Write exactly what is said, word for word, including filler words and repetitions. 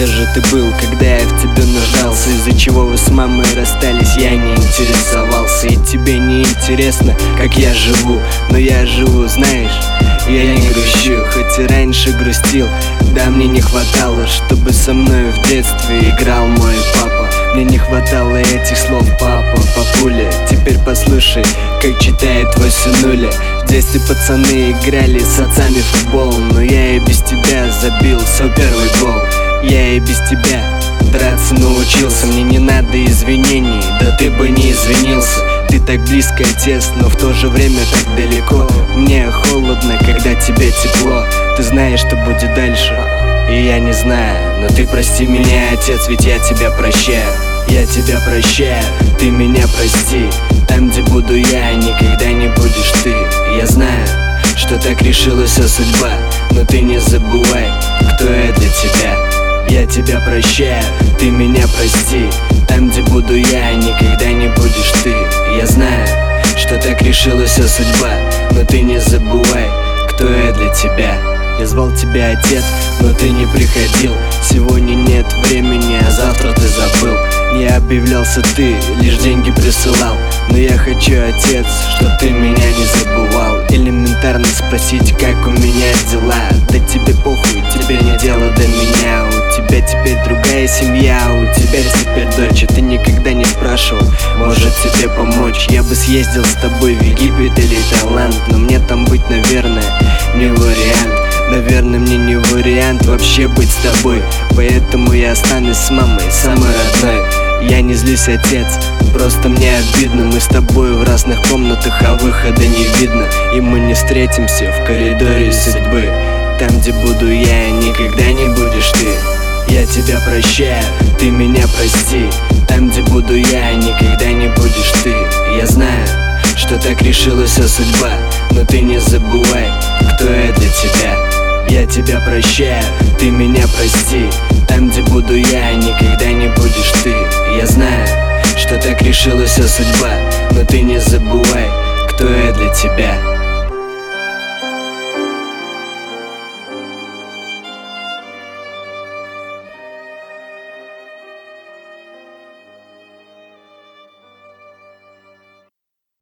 Где же ты был, когда я в тебе нуждался? Из-за чего вы с мамой расстались, я не интересовался. И тебе не интересно, как я живу, но я живу, знаешь, я не грущу. Хоть и раньше грустил, да мне не хватало, чтобы со мной в детстве играл мой папа. Мне не хватало этих слов: папа, папуля. Теперь послушай, как читает твой сынуля. В детстве пацаны играли с отцами в футбол, но я и без тебя забил свой первый гол. Я и без тебя драться научился. Мне не надо извинений, да ты бы не извинился. Ты так близко, отец, но в то же время так далеко. Мне холодно, когда тебе тепло. Ты знаешь, что будет дальше, и я не знаю. Но ты прости меня, отец, ведь я тебя прощаю. Я тебя прощаю, ты меня прости. Там, где буду я, никогда не будешь ты. Я знаю, что так решилась судьба, но ты не забывай, кто я для тебя. Я тебя прощаю, ты меня прости. Там, где буду я, никогда не будешь ты. Я знаю, что так решилась судьба, но ты не забывай, кто я для тебя. Я звал тебя, отец, но ты не приходил. Сегодня нет времени, а завтра ты забыл. Не объявлялся ты, лишь деньги присылал. Но я хочу, отец, чтоб ты меня не забывал. Элементарно спросить, как у меня дела. Да тебе похуй, тебе не дело до меня. У тебя теперь другая семья, у тебя теперь дочь. Ты никогда не спрашивал, может тебе помочь. Я бы съездил с тобой в Египет или Таиланд, но мне там быть, наверное, не вариант. Наверное, мне не вариант вообще быть с тобой. Поэтому я останусь с мамой, самой родной. Я не злюсь, отец, просто мне обидно. Мы с тобой в разных комнатах, а выхода не видно. И мы не встретимся в коридоре судьбы. Там, где буду я, никогда не будешь ты. Я тебя прощаю, ты меня прости. Там, где буду я, никогда не будешь ты. Я знаю, что так решилась судьба, но ты не забывай, кто я для тебя. Я тебя прощаю, ты меня прости. Там, где буду я, никогда не будешь ты. Я знаю, что так решилась судьба, но ты не забывай, кто я для тебя.